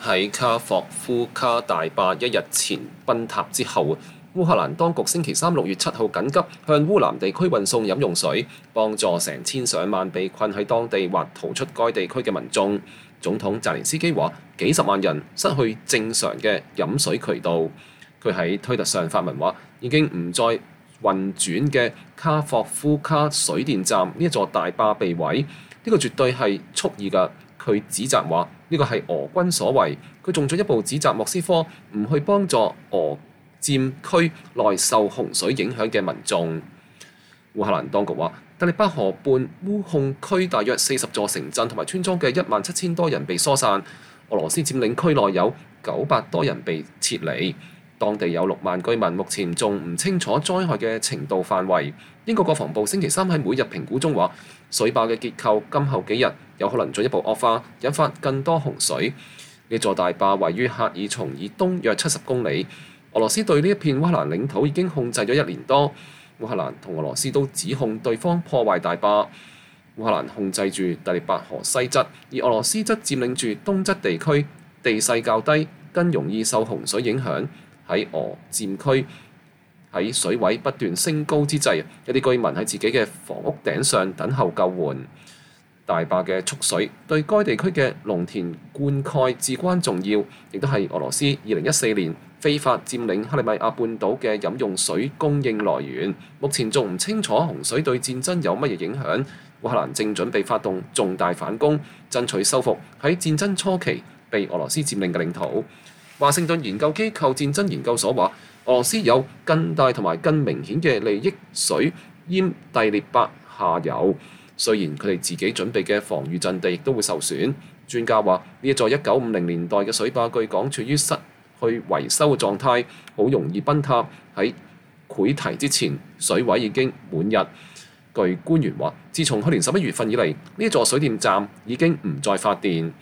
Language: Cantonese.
喺卡霍夫卡大壩一日前崩塌之後，烏克蘭當局星期三6月7號緊急向烏南地區運送飲用水，幫助成千上萬被困喺當地或逃出該地區嘅民眾。總統澤連斯基話：幾十萬人失去正常嘅飲水渠道。佢喺推特上發文話：已經唔再運轉嘅卡霍夫卡水電站呢一座大壩被毀，呢個絕對係蓄意㗎。佢指責話呢個係俄軍所為。佢仲進一步指責莫斯科唔去幫助俄佔區內受洪水影響嘅民眾。烏克蘭當局話，第聶伯河畔烏控區大約40座城鎮同埋村莊嘅17000多人被疏散，俄羅斯佔領區內有900多人被撤離。當地有6萬居民，目前仲唔清楚災害嘅程度範圍。英國國防部星期三喺每日評估中話，水壩嘅結構今後幾日有可能進一步惡化，引發更多洪水。呢座大壩位於赫爾松以東約70公里。俄羅斯對呢一片烏克蘭領土已經控制咗1年多。烏克蘭同俄羅斯都指控對方破壞大壩。烏克蘭控制住第聶伯河西側，而俄羅斯則佔領住東側地區，地勢較低，更容易受洪水影響。喺俄佔區喺水位不斷升高之際，一啲居民喺自己嘅房屋頂上等候救援。大壩嘅蓄水對該地區嘅農田灌溉至關重要，亦都係俄羅斯2014年非法佔領克里米亞半島嘅飲用水供應來源。目前仲唔清楚洪水對戰爭有乜嘢影響。烏克蘭正準備發動重大反攻，爭取收復喺戰爭初期被俄羅斯佔領嘅領土。華盛頓研究機構戰爭研究所話，俄羅斯有更大同埋更明顯嘅利益水淹第聶伯下游。雖然佢哋自己準備嘅防禦陣地亦都會受損。專家話，呢一座1950年代嘅水壩據講處於失去維修嘅狀態，好容易崩塌。喺潰堤之前，水位已經滿溢。據官員話，自從去年11月份以嚟，呢一座水電站已經唔再發電。